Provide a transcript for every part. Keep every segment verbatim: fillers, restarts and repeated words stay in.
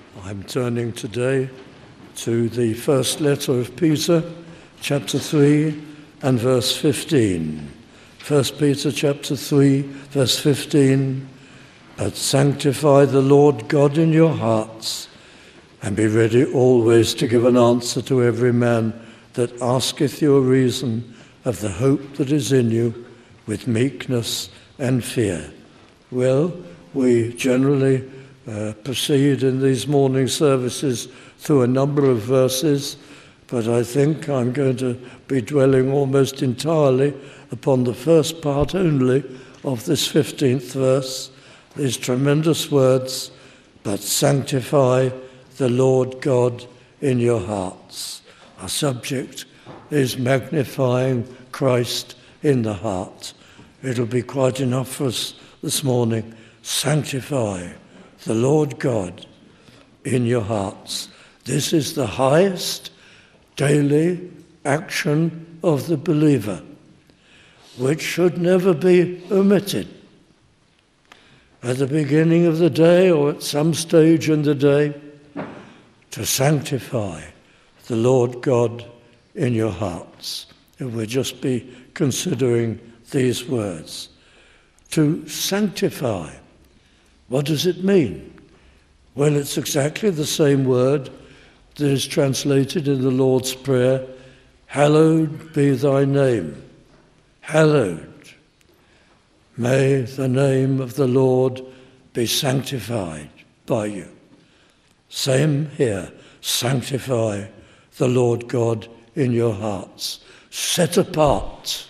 I'm turning today to the first letter of Peter, chapter three and verse fifteen. First Peter chapter three, verse fifteen, "But sanctify the Lord God in your hearts, and be ready always to give an answer to every man that asketh you a reason of the hope that is in you, with meekness and fear." Well, we generally uh, proceed in these morning services through a number of verses, but I think I'm going to be dwelling almost entirely upon the first part only of this fifteenth verse, these tremendous words, "But sanctify the Lord God in your hearts." Our subject is magnifying Christ in the heart. It'll be quite enough for us this morning. Sanctify the Lord God in your hearts. This is the highest daily action of the believer, which should never be omitted. At the beginning of the day or at some stage in the day, to sanctify the Lord God in your hearts. If we'll just be considering these words. To sanctify, what does it mean? Well, it's exactly the same word that is translated in the Lord's Prayer, "Hallowed be thy name." Hallowed. May the name of the Lord be sanctified by you. Same here. Sanctify the Lord God in your hearts. Set apart.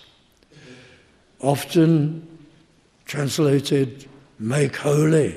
Often translated, make holy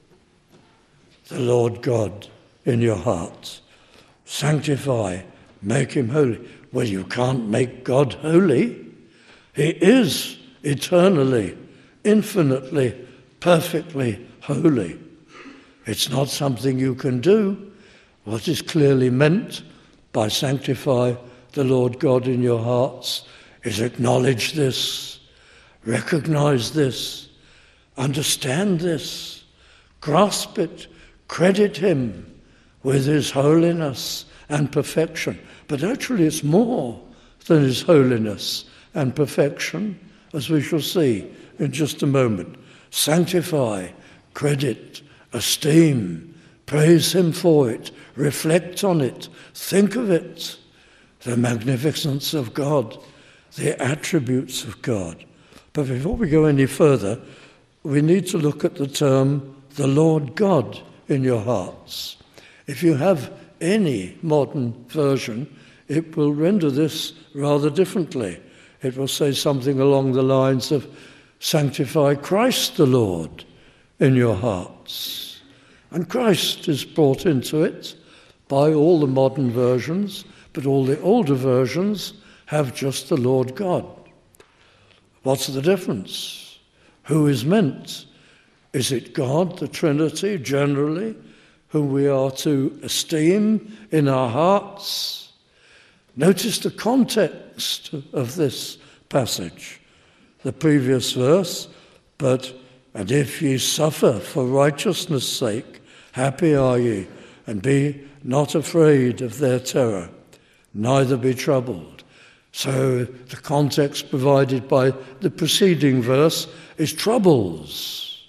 the Lord God in your hearts. Sanctify, make him holy. Well, you can't make God holy. He is eternally, infinitely, perfectly holy. It's not something you can do. What is clearly meant by sanctify the Lord God in your hearts is acknowledge this, recognize this, understand this, grasp it, credit him with his holiness and perfection. But actually it's more than his holiness and perfection, as we shall see in just a moment. Sanctify, credit, esteem, praise him for it, reflect on it, think of it, the magnificence of God, the attributes of God. But before we go any further, we need to look at the term, the Lord God in your hearts. If you have any modern version, it will render this rather differently. It will say something along the lines of, sanctify Christ the Lord in your hearts. And Christ is brought into it by all the modern versions, but all the older versions have just the Lord God. What's the difference? Who is meant? Is it God, the Trinity, generally, whom we are to esteem in our hearts? Notice the context of this passage. The previous verse, but, and if ye suffer for righteousness' sake, happy are ye, and be not afraid of their terror, neither be troubled. So the context provided by the preceding verse is troubles.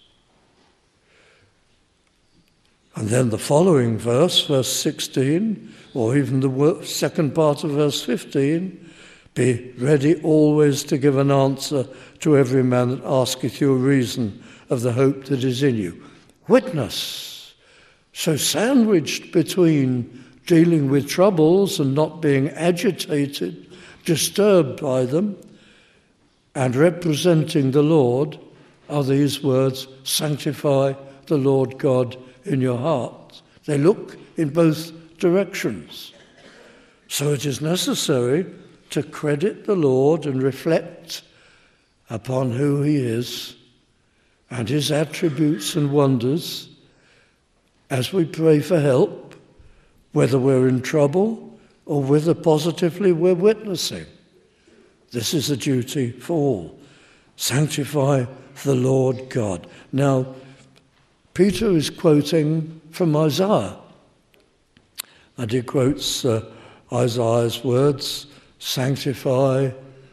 And then the following verse, verse sixteen, or even the second part of verse fifteen, be ready always to give an answer to every man that asketh you a reason of the hope that is in you. Witness. So sandwiched between dealing with troubles and not being agitated, disturbed by them, and representing the Lord are these words, sanctify the Lord God in your heart. They look in both directions. So it is necessary to credit the Lord and reflect upon who he is and his attributes and wonders as we pray for help, whether we're in trouble or whether positively we're witnessing. This is a duty for all. Sanctify the Lord God. Now, Peter is quoting from Isaiah And he quotes uh, Isaiah's words, sanctify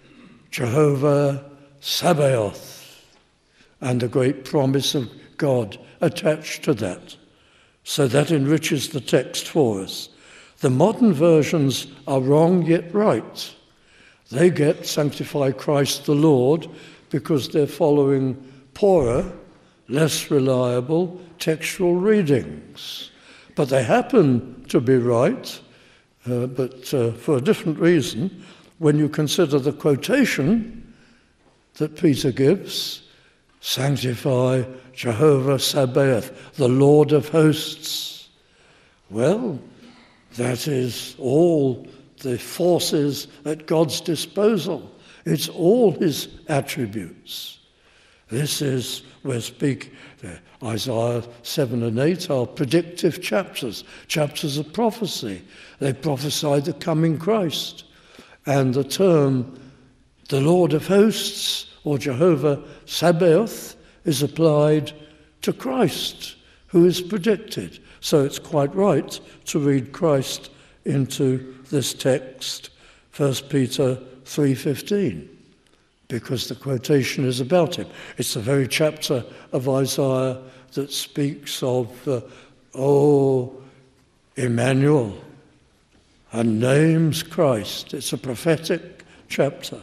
Jehovah Sabaoth, and the great promise of God attached to that. So that enriches the text for us. The modern versions are wrong yet right. They get sanctify Christ the Lord because they're following poorer, less reliable textual readings. But they happen to be right, uh, but uh, for a different reason. When you consider the quotation that Peter gives, sanctify Jehovah Sabaoth, the Lord of hosts. Well, that is all the forces at God's disposal. It's all his attributes. This is where speak uh, Isaiah seven and eight are predictive chapters, chapters of prophecy. They prophesy the coming Christ. And the term the Lord of hosts or Jehovah Sabaoth is applied to Christ, who is predicted. So it's quite right to read Christ into this text, First Peter three fifteen, because the quotation is about him. It's the very chapter of Isaiah that speaks of, uh, oh, Emmanuel, and names Christ. It's a prophetic chapter.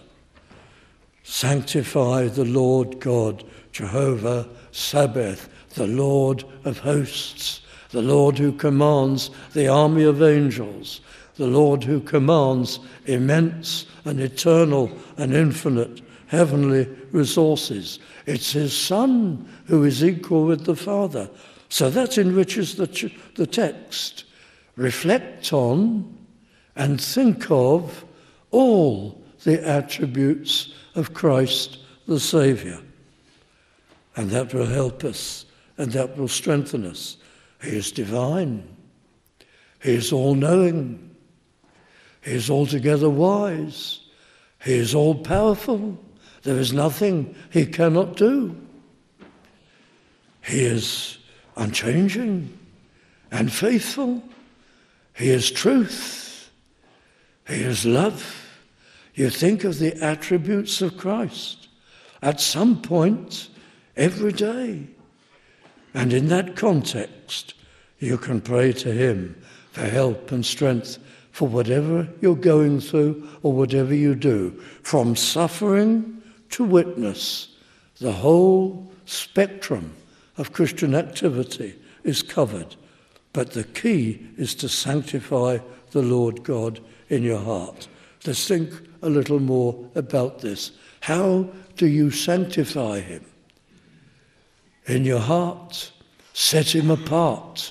Sanctify the Lord God, Jehovah Sabaoth, the Lord of hosts, the Lord who commands the army of angels, the Lord who commands immense and eternal and infinite heavenly resources. It's his Son who is equal with the Father. So that enriches the, ch- the text. Reflect on and think of all the attributes of Christ the Saviour. And that will help us, and that will strengthen us. He is divine. He is all-knowing. He is altogether wise. He is all-powerful. There is nothing he cannot do. He is unchanging and faithful. He is truth. He is love. You think of the attributes of Christ at some point every day. And in that context, you can pray to him for help and strength for whatever you're going through or whatever you do. From suffering to witness, the whole spectrum of Christian activity is covered. But the key is to sanctify the Lord God in your heart. Let's think a little more about this. How do you sanctify him? In your heart, set him apart.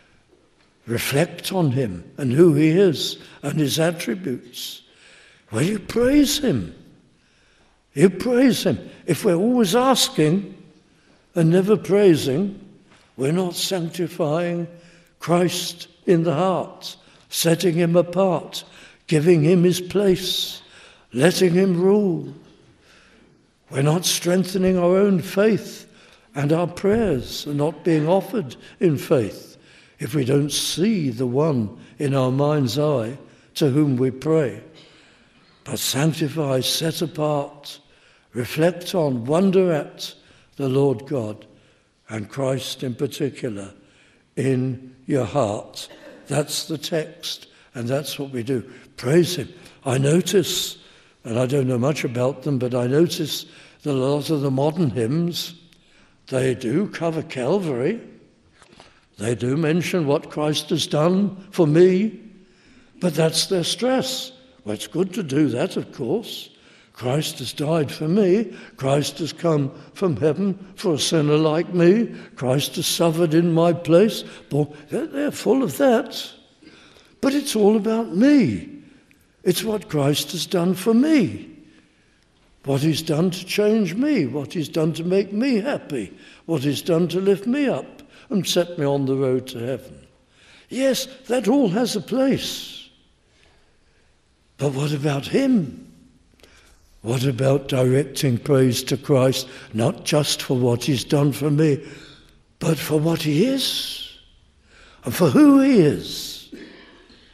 Reflect on him and who he is and his attributes. Well, you praise him. You praise him. If we're always asking and never praising, we're not sanctifying Christ in the heart, setting him apart, giving him his place, letting him rule. We're not strengthening our own faith, and our prayers are not being offered in faith if we don't see the one in our mind's eye to whom we pray. But sanctify, set apart, reflect on, wonder at the Lord God and Christ in particular in your heart. That's the text, and that's what we do. Praise him. I notice, and I don't know much about them, but I notice that a lot of the modern hymns, they do cover Calvary. They do mention what Christ has done for me, but that's their stress. Well, it's good to do that, of course. Christ has died for me. Christ has come from heaven for a sinner like me. Christ has suffered in my place. Boy, they're full of that. But it's all about me. It's what Christ has done for me. What he's done to change me. What he's done to make me happy. What he's done to lift me up and set me on the road to heaven. Yes, that all has a place. But what about him? What about directing praise to Christ, not just for what he's done for me, but for what he is and for who he is?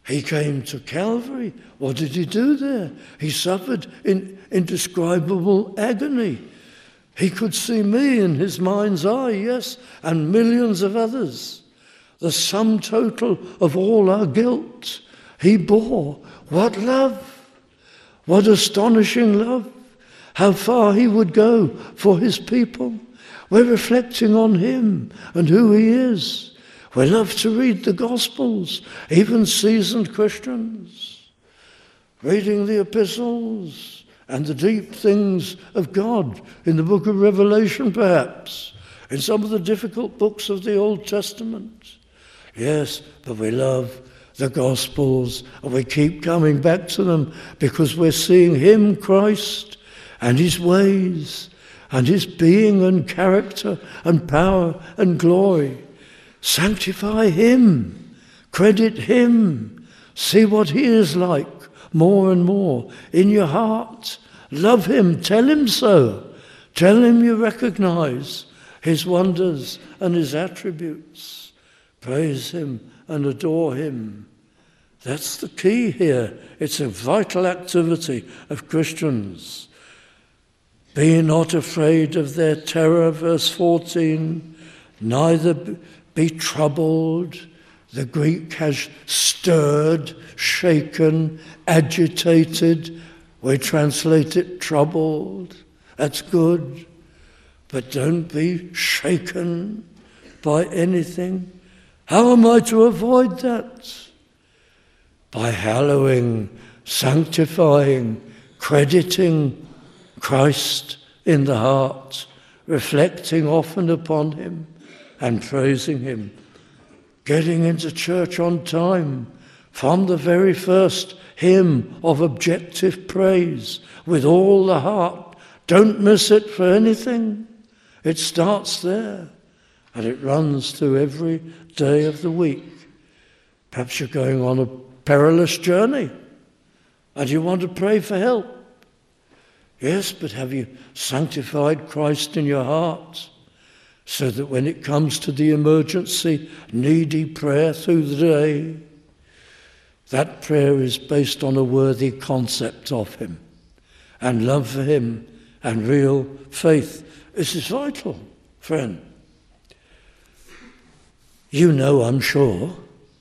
He came to Calvary. What did he do there? He suffered in indescribable agony. He could see me in his mind's eye, yes, and millions of others. The sum total of all our guilt he bore. What love! What astonishing love! How far he would go for his people. We're reflecting on him and who he is. We love to read the Gospels, even seasoned Christians, reading the epistles and the deep things of God in the book of Revelation, perhaps, in some of the difficult books of the Old Testament. Yes, but we love the Gospels and we keep coming back to them because we're seeing him, Christ, and his ways and his being and character and power and glory. Sanctify him, credit him, see what he is like more and more in your heart. Love him, tell him so. Tell him you recognize his wonders and his attributes. Praise him and adore him. That's the key here. It's a vital activity of Christians. Be not afraid of their terror, verse fourteen, neither be troubled. The Greek has stirred, shaken, agitated. We translate it troubled. That's good. But don't be shaken by anything. How am I to avoid that? By hallowing, sanctifying, crediting Christ in the heart, reflecting often upon him and praising him. Getting into church on time from the very first hymn of objective praise with all the heart. Don't miss it for anything. It starts there and it runs through every day of the week. Perhaps you're going on a perilous journey and you want to pray for help. Yes, but have you sanctified Christ in your heart so that when it comes to the emergency, needy prayer through the day, that prayer is based on a worthy concept of him and love for him and real faith? This is vital, friend. You know, I'm sure,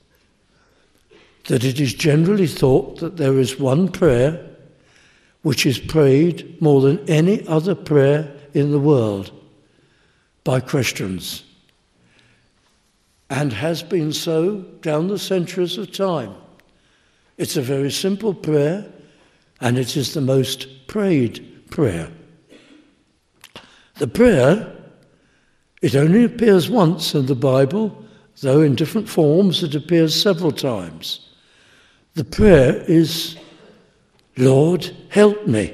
that it is generally thought that there is one prayer which is prayed more than any other prayer in the world by Christians, and has been so down the centuries of time. It's a very simple prayer, and it is the most prayed prayer. The prayer, it only appears once in the Bible, though in different forms it appears several times. The prayer is, Lord, help me.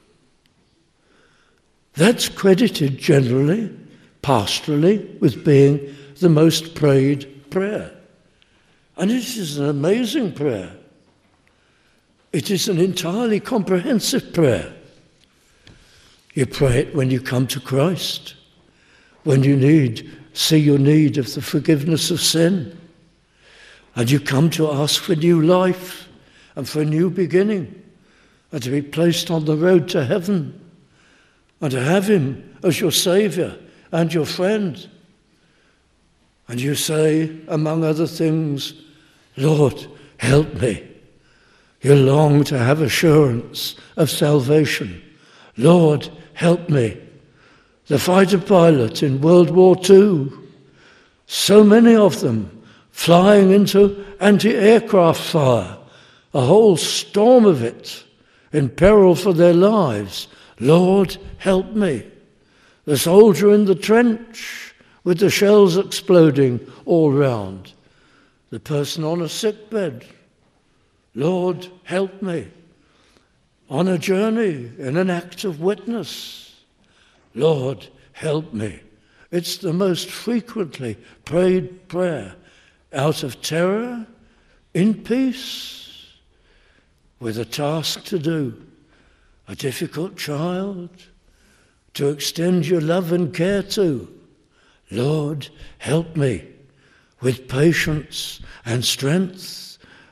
That's credited generally, pastorally, with being the most prayed prayer. And it is an amazing prayer. It is an entirely comprehensive prayer. You pray it when you come to Christ, when you need, see your need of the forgiveness of sin, and you come to ask for new life and for a new beginning, and to be placed on the road to heaven, and to have him as your Saviour and your friend. And you say, among other things, Lord, help me. You long to have assurance of salvation. Lord, help me. The fighter pilot in World War Two, so many of them flying into anti-aircraft fire, a whole storm of it, in peril for their lives. Lord, help me. The soldier in the trench with the shells exploding all round. The person on a sickbed. Lord, help me. On a journey, in an act of witness. Lord, help me. It's the most frequently prayed prayer out of terror, in peace, with a task to do, a difficult child to extend your love and care to. Lord, help me with patience and strength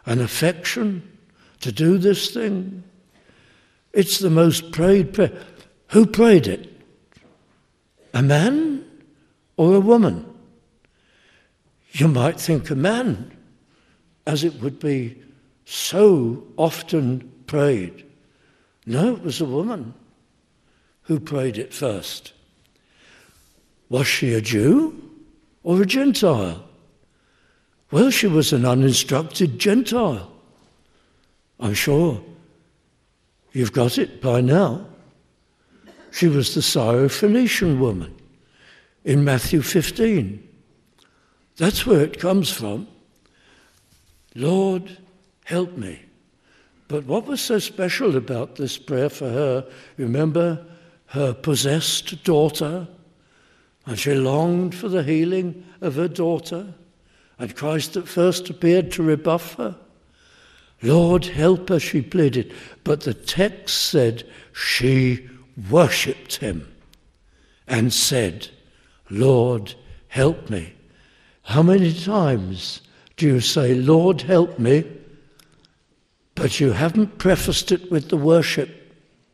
an affection to do this thing. It's the most prayed prayer. Who prayed it? A man or a woman? You might think a man, as it would be so often prayed. No, it was a woman who prayed it first. Was she a Jew or a Gentile? Well, she was an uninstructed Gentile. I'm sure you've got it by now. She was the Syrophoenician woman in Matthew fifteen. That's where it comes from. Lord, help me. But what was so special about this prayer for her? Remember her possessed daughter? And she longed for the healing of her daughter. And Christ at first appeared to rebuff her. Lord, help her, she pleaded. But the text said she worshipped him and said, Lord, help me. How many times do you say, Lord, help me, but you haven't prefaced it with the worship?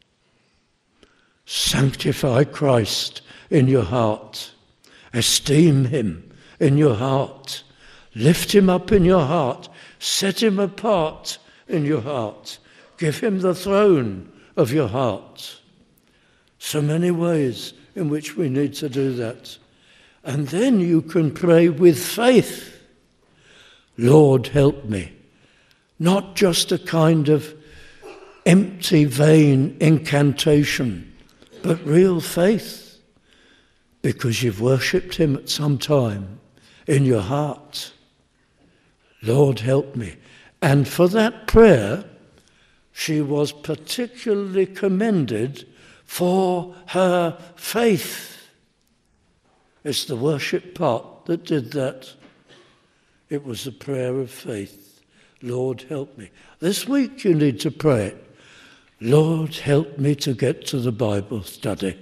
Sanctify Christ in your heart. Esteem him in your heart. Lift him up in your heart. Set him apart in your heart. Give him the throne of your heart. So many ways in which we need to do that. And then you can pray with faith. Lord, help me. Not just a kind of empty, vain incantation, but real faith, because you've worshipped him at some time in your heart. Lord, help me. And for that prayer, she was particularly commended for her faith. It's the worship part that did that. It was a prayer of faith. Lord, help me. This week you need to pray it. Lord, help me to get to the Bible study.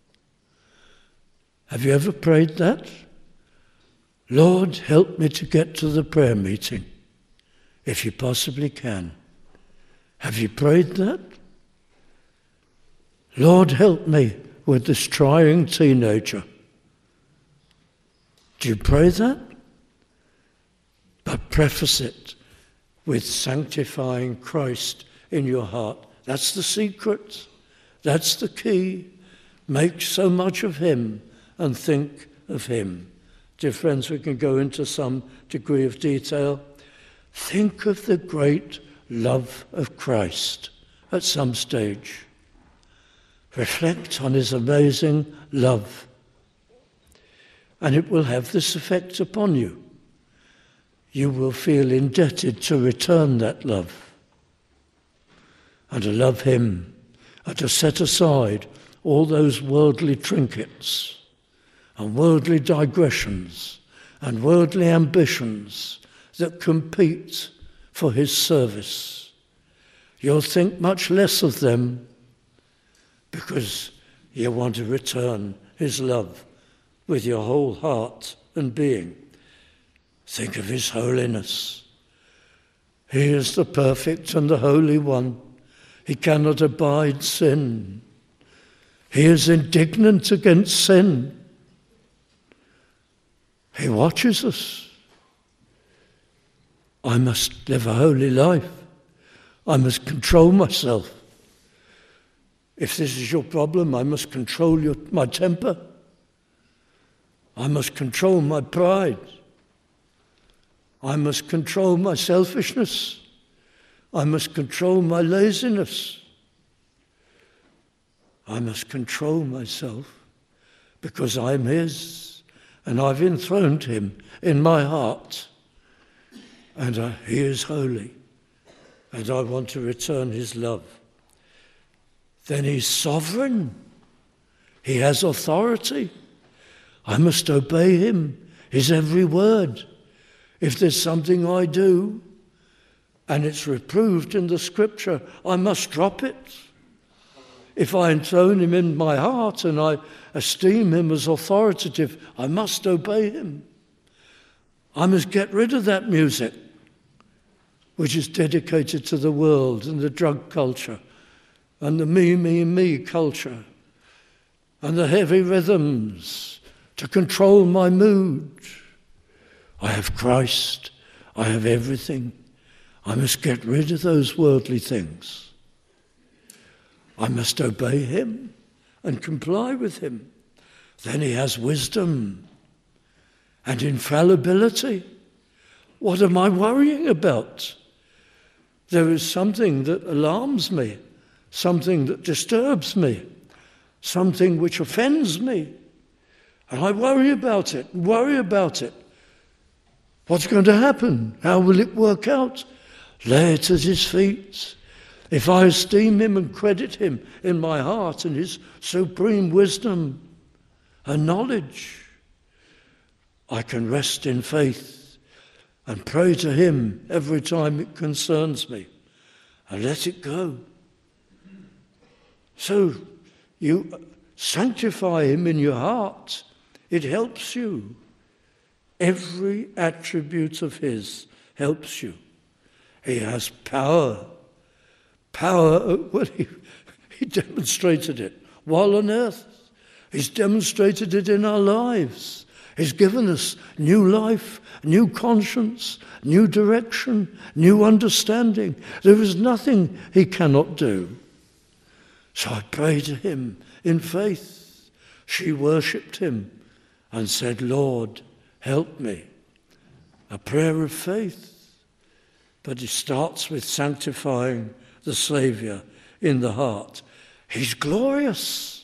Have you ever prayed that? Lord, help me to get to the prayer meeting, if you possibly can. Have you prayed that? Lord, help me with this trying teenager. Do you pray that? But preface it with sanctifying Christ in your heart. That's the secret. That's the key. Make so much of him and think of him. Dear friends, we can go into some degree of detail. Think of the great love of Christ at some stage. Reflect on his amazing love. And it will have this effect upon you. You will feel indebted to return that love and to love him and to set aside all those worldly trinkets and worldly digressions and worldly ambitions that compete for his service. You'll think much less of them because you want to return his love with your whole heart and being. Think of his holiness. He is the perfect and the holy one. He cannot abide sin. He is indignant against sin. He watches us. I must live a holy life. I must control myself. If this is your problem, I must control your, my temper. I must control my pride. I must control my selfishness. I must control my laziness. I must control myself because I'm his and I've enthroned him in my heart. And I, he is holy and I want to return his love. Then he's sovereign. He has authority. I must obey him, his every word. If there's something I do and it's reproved in the scripture, I must drop it. If I enthrone him in my heart and I esteem him as authoritative, I must obey him. I must get rid of that music which is dedicated to the world and the drug culture and the me, me, me culture and the heavy rhythms to control my mood. I have Christ. I have everything. I must get rid of those worldly things. I must obey him and comply with him. Then he has wisdom and infallibility. What am I worrying about? There is something that alarms me, something that disturbs me, something which offends me. And I worry about it, worry about it. What's going to happen? How will it work out? Lay it at his feet. If I esteem him and credit him in my heart and his supreme wisdom and knowledge, I can rest in faith and pray to him every time it concerns me and let it go. So you sanctify him in your heart. It helps you. Every attribute of his helps you. He has power. Power, well, he, he demonstrated it while on earth. He's demonstrated it in our lives. He's given us new life, new conscience, new direction, new understanding. There is nothing he cannot do. So I prayed to him in faith. She worshipped him and said, Lord, help me. A prayer of faith. But it starts with sanctifying the Saviour in the heart. He's glorious.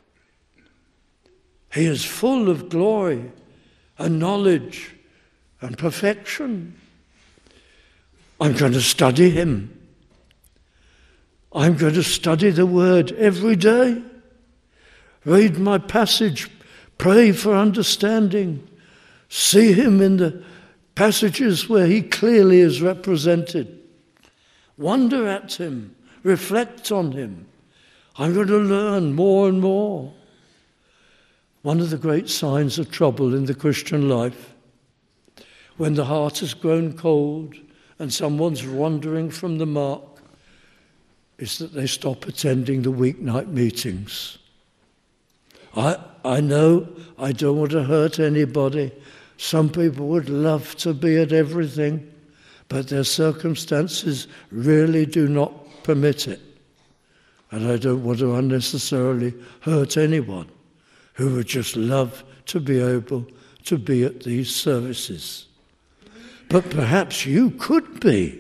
He is full of glory and knowledge and perfection. I'm going to study him. I'm going to study the word every day. Read my passage. Pray for understanding. See him in the passages where he clearly is represented. Wonder at him. Reflect on him. I'm going to learn more and more. One of the great signs of trouble in the Christian life, when the heart has grown cold and someone's wandering from the mark, is that they stop attending the weeknight meetings. I, I know I don't want to hurt anybody. Some people would love to be at everything, but their circumstances really do not permit it. And I don't want to unnecessarily hurt anyone who would just love to be able to be at these services. But perhaps you could be,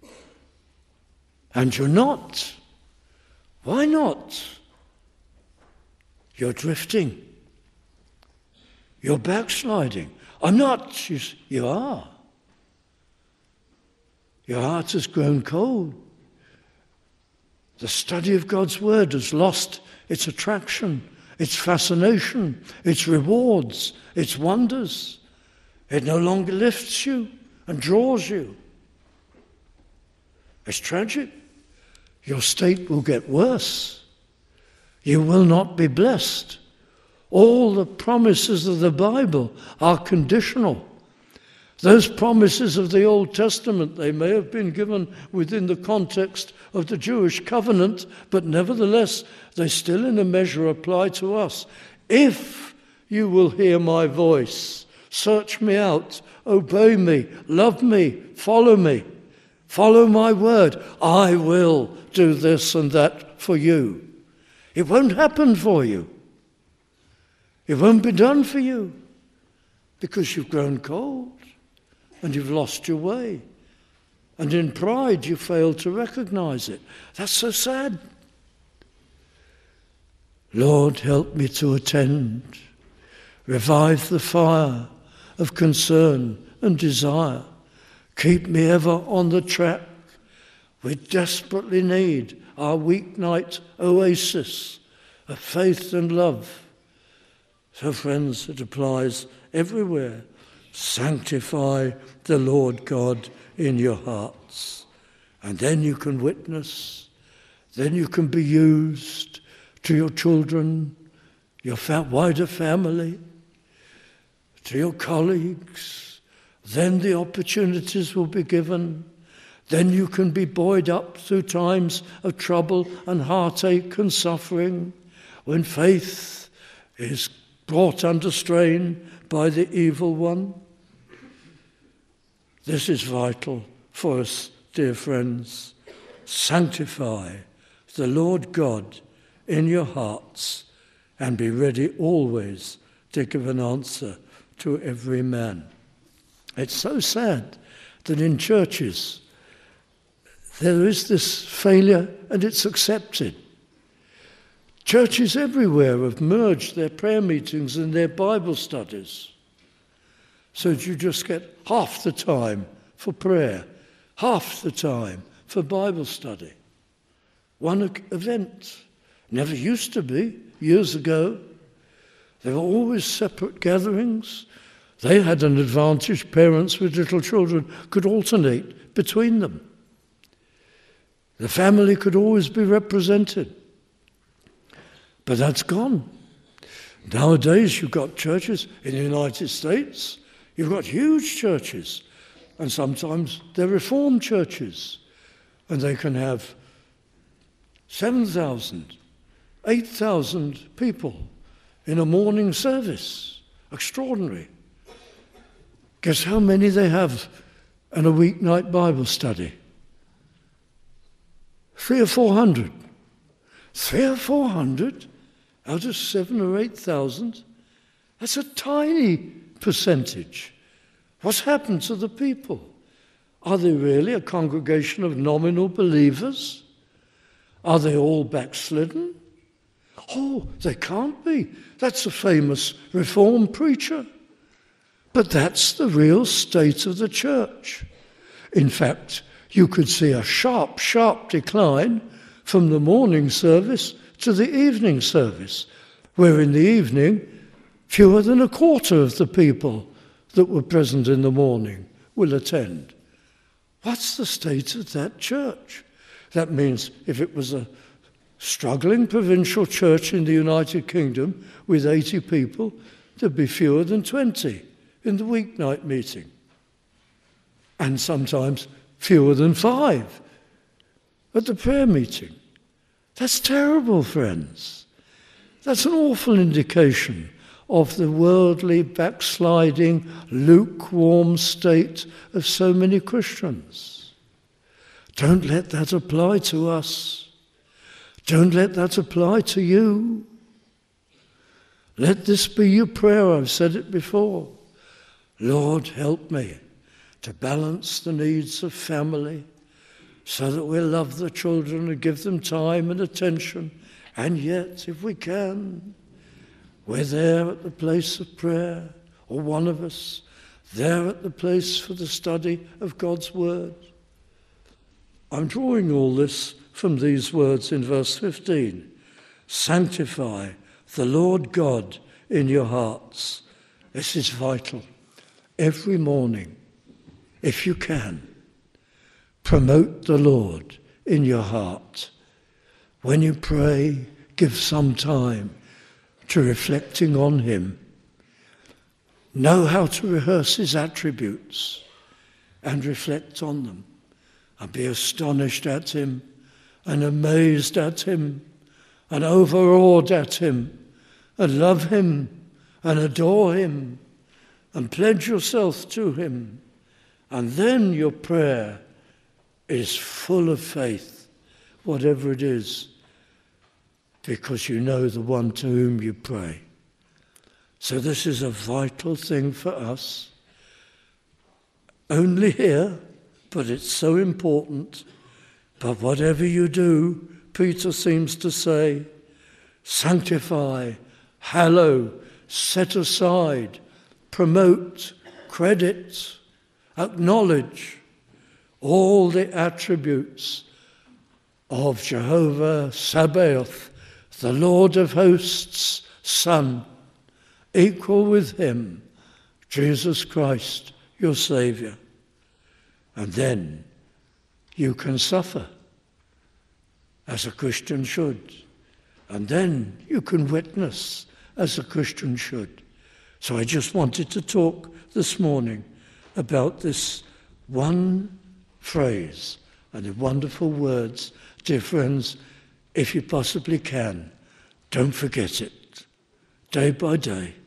and you're not. Why not? You're drifting. You're backsliding. I'm not. You, you are. Your heart has grown cold. The study of God's word has lost its attraction, its fascination, its rewards, its wonders. It no longer lifts you and draws you. It's tragic. Your state will get worse. You will not be blessed. All the promises of the Bible are conditional. Those promises of the Old Testament, they may have been given within the context of the Jewish covenant, but nevertheless, they still in a measure apply to us. If you will hear my voice, search me out, obey me, love me, follow me, follow my word, I will do this and that for you. It won't happen for you. It won't be done for you because you've grown cold and you've lost your way. And in pride you fail to recognize it. That's so sad. Lord, help me to attend. Revive the fire of concern and desire. Keep me ever on the track. We desperately need our weeknight oasis of faith and love. So friends, it applies everywhere. Sanctify the Lord God in your hearts. And then you can witness. Then you can be used to your children, your fa- wider family, to your colleagues. Then the opportunities will be given. Then you can be buoyed up through times of trouble and heartache and suffering, when faith is brought under strain by the evil one. This is vital for us, dear friends. Sanctify the Lord God in your hearts, and be ready always to give an answer to every man. It's so sad that in churches there is this failure, and it's accepted. Churches everywhere have merged their prayer meetings and their Bible studies, so that you just get half the time for prayer, half the time for Bible study. One event. Never used to be years ago. There were always separate gatherings. They had an advantage. Parents with little children could alternate between them. The family could always be represented. But that's gone. Nowadays you've got churches in the United States. You've got huge churches. And sometimes they're Reformed churches. And they can have seven thousand, eight thousand people in a morning service. Extraordinary. Guess how many they have in a weeknight Bible study? Three or four hundred. Three or four hundred out of seven or eight thousand? That's a tiny percentage. What's happened to the people? Are they really a congregation of nominal believers? Are they all backslidden? Oh, they can't be. That's a famous Reformed preacher. But that's the real state of the church. In fact, you could see a sharp, sharp decline from the morning service to the evening service, where in the evening, fewer than a quarter of the people that were present in the morning will attend. What's the state of that church? That means if it was a struggling provincial church in the United Kingdom with eighty people, there'd be fewer than twenty in the weeknight meeting. And sometimes fewer than five at the prayer meeting. That's terrible, friends. That's an awful indication of the worldly, backsliding, lukewarm state of so many Christians. Don't let that apply to us. Don't let that apply to you. Let this be your prayer. I've said it before. Lord, help me to balance the needs of family so that we'll love the children and give them time and attention. And yet, if we can, we're there at the place of prayer, or one of us, there at the place for the study of God's word. I'm drawing all this from these words in verse fifteen. Sanctify the Lord God in your hearts. This is vital. Every morning, if you can, promote the Lord in your heart. When you pray, give some time to reflecting on him. Know how to rehearse his attributes and reflect on them, and be astonished at him and amazed at him and overawed at him, and love him and adore him and pledge yourself to him. And then your prayer is full of faith, whatever it is, because you know the one to whom you pray. So this is a vital thing for us. Only here, but it's so important. But whatever you do, Peter seems to say, sanctify, hallow, set aside, promote, credit, acknowledge all the attributes of Jehovah Sabaoth, the Lord of hosts' Son, equal with him, Jesus Christ, your Saviour. And then you can suffer, as a Christian should. And then you can witness, as a Christian should. So I just wanted to talk this morning about this one phrase and the wonderful words. Dear friends, if you possibly can, don't forget it. Day by day,